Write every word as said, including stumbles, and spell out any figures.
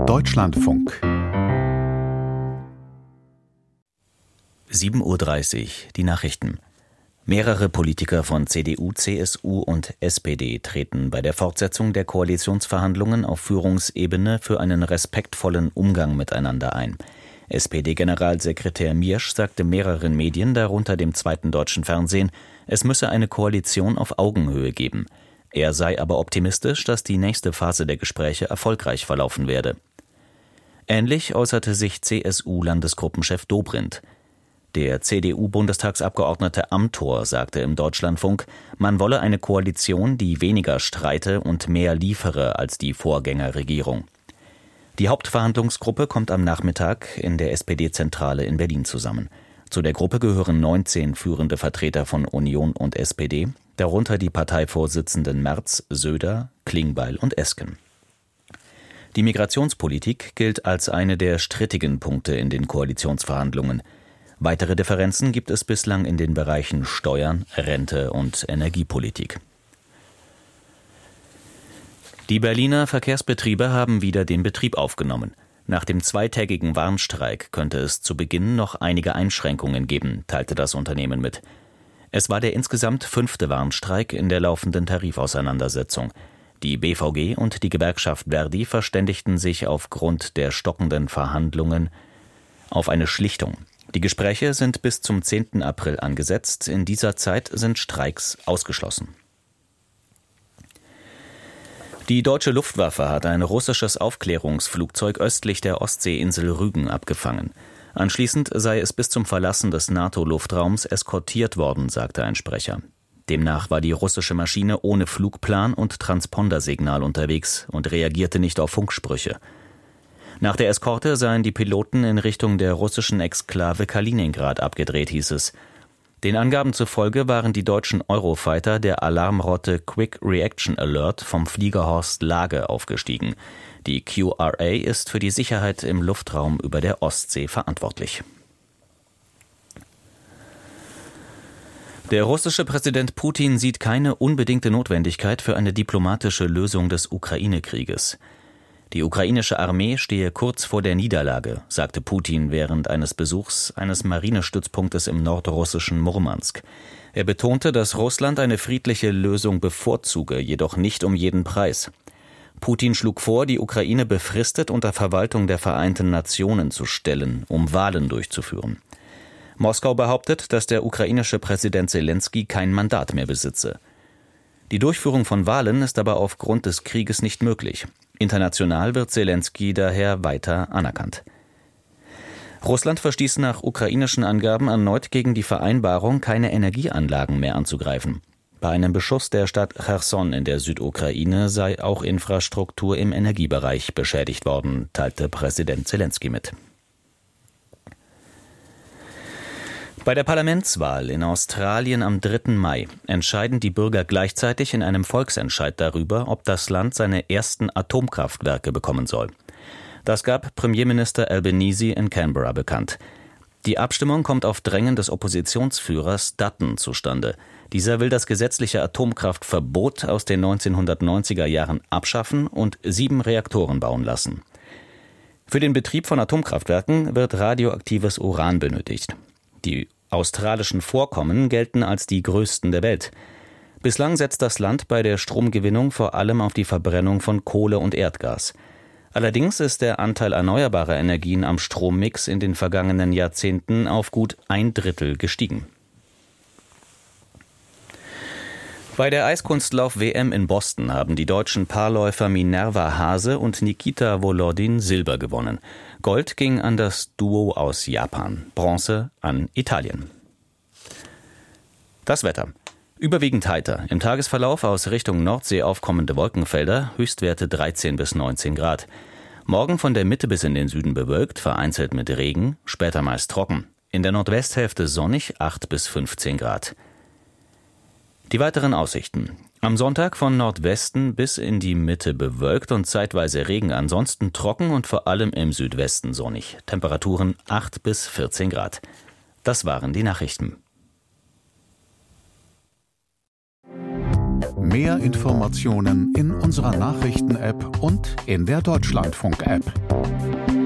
Deutschlandfunk. sieben Uhr dreißig, die Nachrichten. Mehrere Politiker von C D U, C S U und S P D treten bei der Fortsetzung der Koalitionsverhandlungen auf Führungsebene für einen respektvollen Umgang miteinander ein. S P D-Generalsekretär Miersch sagte mehreren Medien, darunter dem Zweiten Deutschen Fernsehen, es müsse eine Koalition auf Augenhöhe geben. Er sei aber optimistisch, dass die nächste Phase der Gespräche erfolgreich verlaufen werde. Ähnlich äußerte sich C S U-Landesgruppenchef Dobrindt. Der C D U-Bundestagsabgeordnete Amthor sagte im Deutschlandfunk, man wolle eine Koalition, die weniger streite und mehr liefere als die Vorgängerregierung. Die Hauptverhandlungsgruppe kommt am Nachmittag in der S P D-Zentrale in Berlin zusammen. Zu der Gruppe gehören neunzehn führende Vertreter von Union und S P D, darunter die Parteivorsitzenden Merz, Söder, Klingbeil und Esken. Die Migrationspolitik gilt als eine der strittigen Punkte in den Koalitionsverhandlungen. Weitere Differenzen gibt es bislang in den Bereichen Steuern, Rente und Energiepolitik. Die Berliner Verkehrsbetriebe haben wieder den Betrieb aufgenommen. Nach dem zweitägigen Warnstreik könnte es zu Beginn noch einige Einschränkungen geben, teilte das Unternehmen mit. Es war der insgesamt fünfte Warnstreik in der laufenden Tarifauseinandersetzung. Die B V G und die Gewerkschaft Verdi verständigten sich aufgrund der stockenden Verhandlungen auf eine Schlichtung. Die Gespräche sind bis zum zehnten April angesetzt. In dieser Zeit sind Streiks ausgeschlossen. Die deutsche Luftwaffe hat ein russisches Aufklärungsflugzeug östlich der Ostseeinsel Rügen abgefangen. Anschließend sei es bis zum Verlassen des NATO-Luftraums eskortiert worden, sagte ein Sprecher. Demnach war die russische Maschine ohne Flugplan und Transpondersignal unterwegs und reagierte nicht auf Funksprüche. Nach der Eskorte seien die Piloten in Richtung der russischen Exklave Kaliningrad abgedreht, hieß es. Den Angaben zufolge waren die deutschen Eurofighter der Alarmrotte Quick Reaction Alert vom Flieger Horst Lage aufgestiegen. Die Q R A ist für die Sicherheit im Luftraum über der Ostsee verantwortlich. Der russische Präsident Putin sieht keine unbedingte Notwendigkeit für eine diplomatische Lösung des Ukraine-Krieges. Die ukrainische Armee stehe kurz vor der Niederlage, sagte Putin während eines Besuchs eines Marinestützpunktes im nordrussischen Murmansk. Er betonte, dass Russland eine friedliche Lösung bevorzuge, jedoch nicht um jeden Preis. Putin schlug vor, die Ukraine befristet unter Verwaltung der Vereinten Nationen zu stellen, um Wahlen durchzuführen. Moskau behauptet, dass der ukrainische Präsident Selenskyj kein Mandat mehr besitze. Die Durchführung von Wahlen ist aber aufgrund des Krieges nicht möglich. International wird Selenskyj daher weiter anerkannt. Russland verstieß nach ukrainischen Angaben erneut gegen die Vereinbarung, keine Energieanlagen mehr anzugreifen. Bei einem Beschuss der Stadt Cherson in der Südukraine sei auch Infrastruktur im Energiebereich beschädigt worden, teilte Präsident Selenskyj mit. Bei der Parlamentswahl in Australien am dritten Mai entscheiden die Bürger gleichzeitig in einem Volksentscheid darüber, ob das Land seine ersten Atomkraftwerke bekommen soll. Das gab Premierminister Albanese in Canberra bekannt. Die Abstimmung kommt auf Drängen des Oppositionsführers Dutton zustande. Dieser will das gesetzliche Atomkraftverbot aus den neunzehnhundertneunziger Jahren abschaffen und sieben Reaktoren bauen lassen. Für den Betrieb von Atomkraftwerken wird radioaktives Uran benötigt. Die australischen Vorkommen gelten als die größten der Welt. Bislang setzt das Land bei der Stromgewinnung vor allem auf die Verbrennung von Kohle und Erdgas. Allerdings ist der Anteil erneuerbarer Energien am Strommix in den vergangenen Jahrzehnten auf gut ein Drittel gestiegen. Bei der Eiskunstlauf-W M in Boston haben die deutschen Paarläufer Minerva Hase und Nikita Volodin Silber gewonnen. Gold ging an das Duo aus Japan, Bronze an Italien. Das Wetter. Überwiegend heiter. Im Tagesverlauf aus Richtung Nordsee aufkommende Wolkenfelder, Höchstwerte dreizehn bis neunzehn Grad. Morgen von der Mitte bis in den Süden bewölkt, vereinzelt mit Regen, später meist trocken. In der Nordwesthälfte sonnig, acht bis fünfzehn Grad. Die weiteren Aussichten. Am Sonntag von Nordwesten bis in die Mitte bewölkt und zeitweise Regen, ansonsten trocken und vor allem im Südwesten sonnig. Temperaturen acht bis vierzehn Grad. Das waren die Nachrichten. Mehr Informationen in unserer Nachrichten-App und in der Deutschlandfunk-App.